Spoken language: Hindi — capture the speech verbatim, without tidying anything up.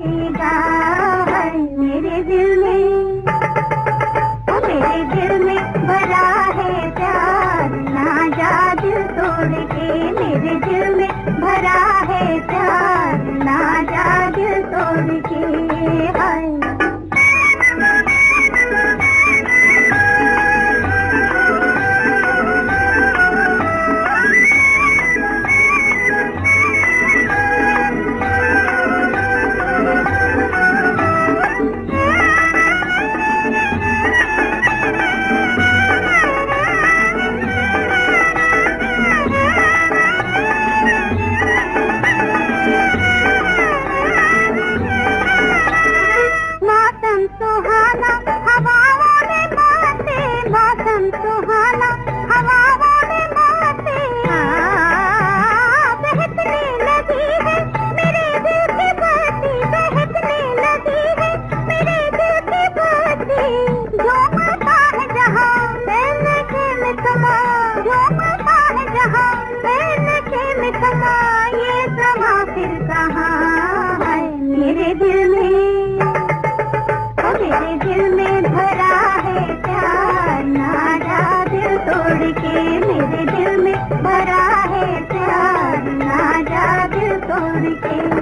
बसेगा है मेरे दिल में, ओ मेरे दिल में भरा है प्यार, ना जा दिल तोड़ के। मेरे दिल में भरा है प्यार, ना जा दिल तोड़ के। हाय सुहाना हवाओं ने बाते, मौसम सुहाना हवाओं ने बाते, बहकने लगी है मेरे दिल की बातें, बहकने लगी है मेरे दिल की बातें। जो आता है जहाँ मैंने के में समा, जो आता है जहाँ मैंने के में समा, ये समा फिर कहाँ है मेरे दिल में। मेरे दिल में भरा है प्यार, ना जा दिल तोड़ के। मेरे दिल में भरा है प्यार, ना जा दिल तोड़ के।